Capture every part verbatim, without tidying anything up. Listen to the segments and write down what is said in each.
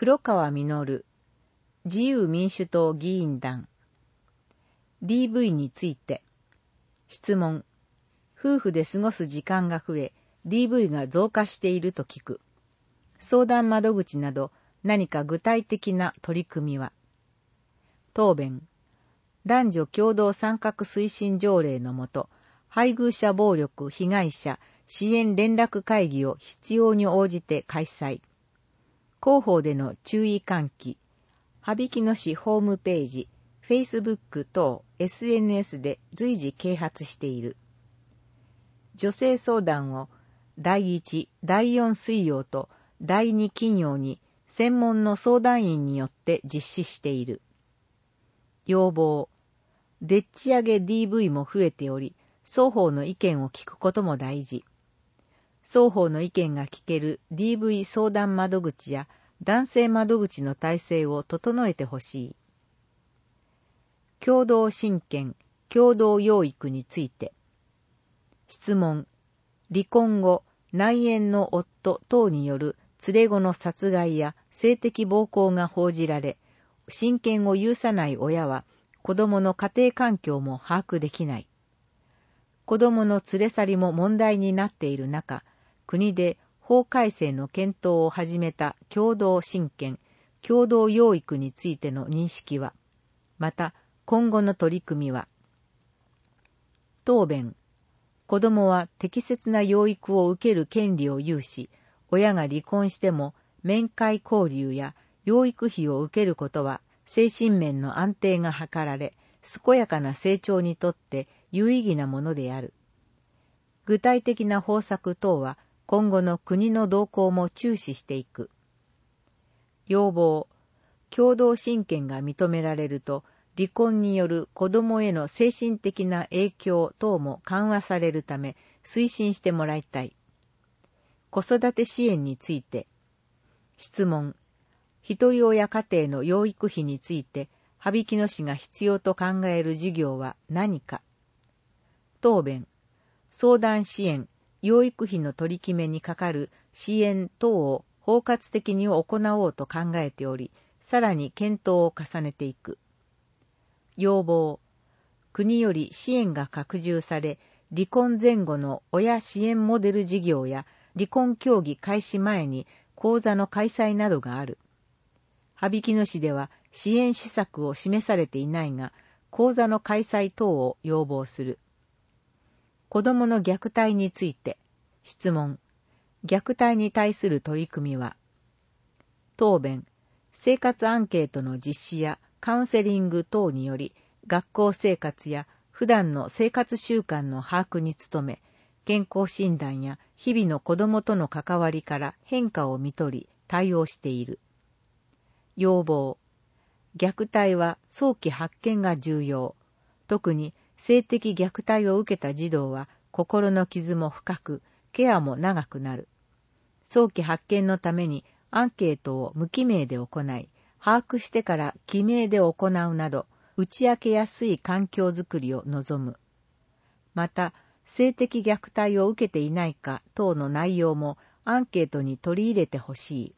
黒川実、自由民主党議員団。ディーブイ について。質問。夫婦で過ごす時間が増え、ディーブイ が増加していると聞く。相談窓口など何か具体的な取り組みは？答弁。男女共同参画推進条例のもと、配偶者暴力被害者支援連絡会議を必要に応じて開催。広報での注意喚起、羽曳野市ホームページ、Facebook 等 エスエヌエス で随時啓発している。女性相談をだいいち、だいよん水曜とだいに金曜に専門の相談員によって実施している。要望。でっち上げ ディーブイ も増えており、双方の意見を聞くことも大事。双方の意見が聞ける ディーブイ 相談窓口や男性窓口の体制を整えてほしい。共同親権、共同養育について。質問。離婚後、内縁の夫等による連れ子の殺害や性的暴行が報じられ、親権を有さない親は子供の家庭環境も把握できない。子供の連れ去りも問題になっている中、国で法改正の検討を始めた共同親権、共同養育についての認識は、また今後の取り組みは。答弁。子供は適切な養育を受ける権利を有し、親が離婚しても面会交流や養育費を受けることは精神面の安定が図られ、健やかな成長にとって有意義なものである。具体的な方策等は今後の国の動向も注視していく。要望。共同親権が認められると、離婚による子供への精神的な影響等も緩和されるため推進してもらいたい。子育て支援について。質問。一人親家庭の養育費について、羽曳野市が必要と考える事業は何か。答弁。相談支援、養育費の取り決めにかかる支援等を包括的に行おうと考えており、さらに検討を重ねていく。要望。国より支援が拡充され、離婚前後の親支援モデル事業や離婚協議開始前に講座の開催などがある。羽曳野市では支援施策を示されていないが、講座の開催等を要望する。子どもの虐待について。質問。虐待に対する取り組みは。答弁。生活アンケートの実施やカウンセリング等により、学校生活や普段の生活習慣の把握に努め、健康診断や日々の子どもとの関わりから変化を見取り対応している。要望。虐待は早期発見が重要。特に性的虐待を受けた児童は心の傷も深く、ケアも長くなる。早期発見のためにアンケートを無記名で行い、把握してから記名で行うなど、打ち明けやすい環境づくりを望む。また、性的虐待を受けていないか等の内容もアンケートに取り入れてほしい。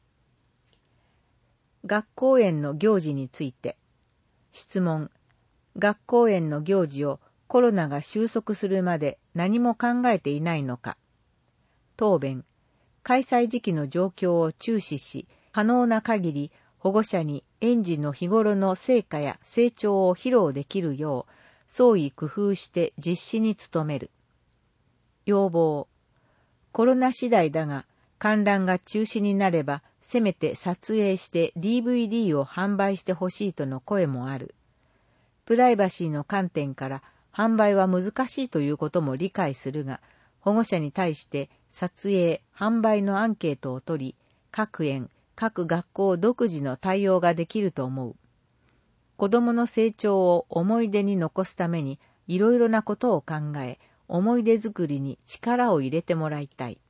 学校園の行事について。質問。学校園の行事をコロナが収束するまで何も考えていないのか。答弁。開催時期の状況を注視し、可能な限り保護者に園児の日頃の成果や成長を披露できるよう、創意工夫して実施に努める。要望。コロナ次第だが、観覧が中止になれば、せめて撮影して ディーブイディー を販売してほしいとの声もある。プライバシーの観点から販売は難しいということも理解するが、保護者に対して撮影、販売のアンケートを取り、各園、各学校独自の対応ができると思う。子供の成長を思い出に残すためにいろいろなことを考え、思い出作りに力を入れてもらいたい。